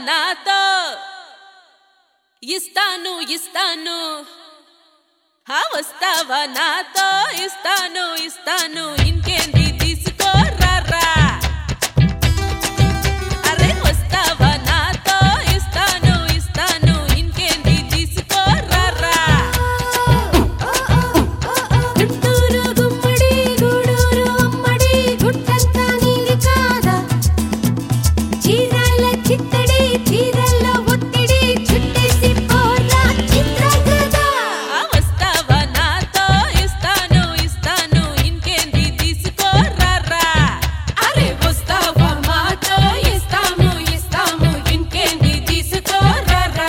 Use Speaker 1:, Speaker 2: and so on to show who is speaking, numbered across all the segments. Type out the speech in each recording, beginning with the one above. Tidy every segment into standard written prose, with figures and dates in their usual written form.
Speaker 1: నాతో ఇస్తాను ఇస్తాను వస్తావా నాతో ఇస్తాను ఇస్తాను ఇంకేంది తీసుకో రారా అరే వస్తావా నాతో ఇస్తాను ఇస్తాను ఇంకేంది తీసుకో రారా
Speaker 2: గుంటూరు గుమ్మడి గూడూరు అమ్మడి గుట్టంతా నీది కాదా చీరాల చిత్తడి చీరల్లో ఒత్తిడి చుట్టేసి పోరా చిత్రగదా
Speaker 1: వస్తావా నాతో ఇస్తాను ఇస్తాను ఇంకేంది తీసుకో రారా అరే వస్తావా మాతో ఇస్తాము ఇస్తాము ఇంకేంది తీసుకో రారా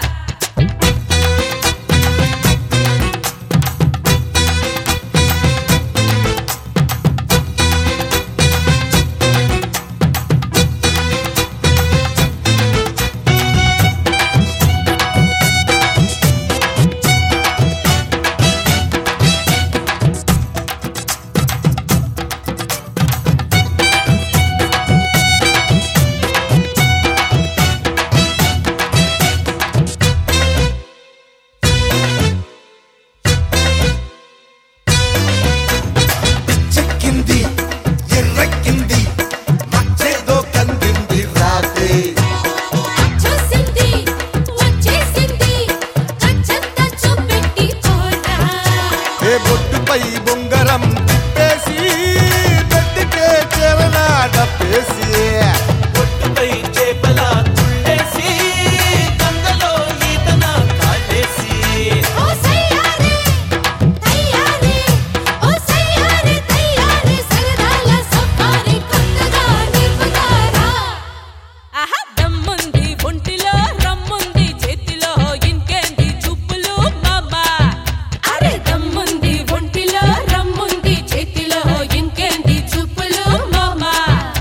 Speaker 3: చెక్కింది ఎర్రెక్కింది మచ్చేదో కందింది రాతే
Speaker 2: చూసింది వచ్చేసింది కచ్చంతా చూపెట్టి పోరా
Speaker 3: ఏ బొట్టుపై బొంగరం తిప్పేసి బెడ్డికే చెరనా డప్పేసి
Speaker 4: ఒట్టుపై చేపలా తుళ్ళేసి గంగలో ఈతన కాటేసి
Speaker 2: ఓ సయ్యారే తయ్యారే ఓ సయ్యారే తయ్యారే సరదాల సఫారీ కొత్తగా నింపుతారా
Speaker 1: ఆహా దమ్ముంది ఒంటిలో రమ్ముంది చేతిలో ఇంకేంది చూపులు మామా అరే దమ్ముంది ఒంటిలో రమ్ముంది చేతిలో ఇంకేంది చూపులు మామా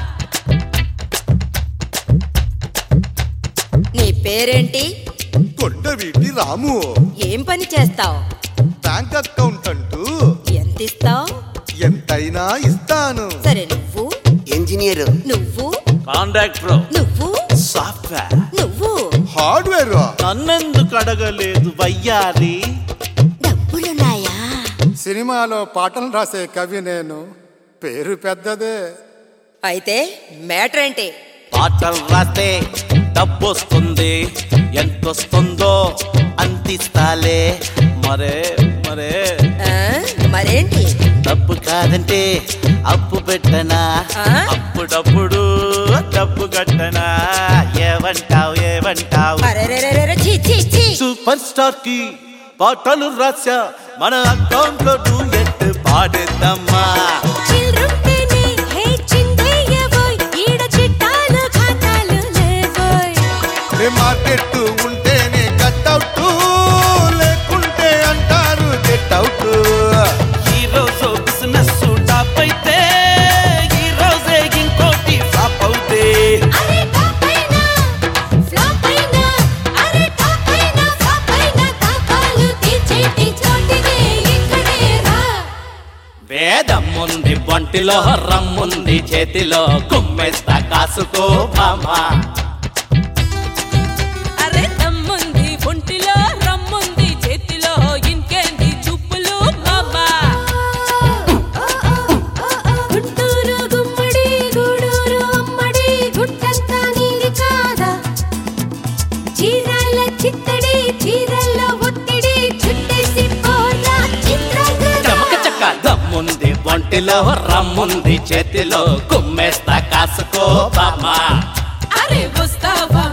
Speaker 5: నీ పేరేంటి?
Speaker 3: కొండవీటి రాము
Speaker 5: ఏం పని చేస్తావు?
Speaker 3: బ్యాంక్ అకౌంట్ అంటూ
Speaker 5: ఎంతిస్తావు?
Speaker 3: ఎంతైనా ఇస్తాను
Speaker 5: సరే నువ్వు
Speaker 6: ఇంజనీర్
Speaker 5: నువ్వు
Speaker 4: కాంట్రాక్టర్
Speaker 5: నువ్వు
Speaker 4: సాఫ్ట్వేర్
Speaker 5: నువ్వు
Speaker 3: హార్డ్వేర్
Speaker 4: నన్నెందుకు అడగలేదు వయ్యారి
Speaker 5: డబ్బులున్నాయా?
Speaker 3: సినిమాలో పాటలు రాసే కవి నేను పేరు పెద్దదే
Speaker 5: అయితే మ్యాటర్ ఏంటి?
Speaker 4: పాటలు రాస్తే డబ్బొస్తుంది ఎంతొస్తుందో అంతిస్తాలే మరే మరే
Speaker 5: ఆ, మరేంటి?
Speaker 4: డబ్బు కాదంటే అప్పు పెట్టనా
Speaker 5: ఆ?
Speaker 4: అప్పుడప్పుడు డబ్బు కట్టనా ఏమంటావు ఏమంటావు
Speaker 5: అరెరెరెరెరె, ఛీ, ఛీ, ఛీ.
Speaker 4: సూపర్ స్టార్ కి పాటలు రాసా మన అకౌంట్ లో డూయెట్ పాడేద్దామా
Speaker 2: చిల్రుంటేనే హే చిందయ్యబోయ్ ఈడ చిట్టాలు ఖాతాలు లేవోయ్
Speaker 3: మార్కెట్ ఉంటేనే కట్అవుట్ లేకుంటే అంటారు గెట్అవుట్
Speaker 4: ఈ రోజు బిజినెస్ టాప్ అయితే ఈ రోజే ఇంకోటి ఫ్లాప్ అవుతే
Speaker 2: అరే టాప్ అయినా ఫ్లాప్ అయినా అరే టాప్ అయినా ఫ్లాప్ అయినా తాపాలు తీర్చేటి చోటిదే ఇక్కడే రా
Speaker 4: వేదం ఉంది ఒంటిలో రమ్ముంది చేతిలో కుమ్మేస్తా కాసుకో బామా
Speaker 1: అరే దమ్ముంది ఒంటిలో రమ్ముంది చేతిలో ఇంకేంది చూపులు మామా
Speaker 2: గుంటూరు గుమ్మడి గూడూరు అమ్మడి గుట్టంతా నీది కాదా చీరాల చిత్తడి చీరల్లో ఒత్తిడి చుట్టేసి పోరా చిత్రగదా
Speaker 4: చమక చక్క దమ్ముంది ఒంటిలో రమ్ముంది చేతిలో కుమ్మేస్తా కాసుకో బామా
Speaker 1: అరే వస్తావా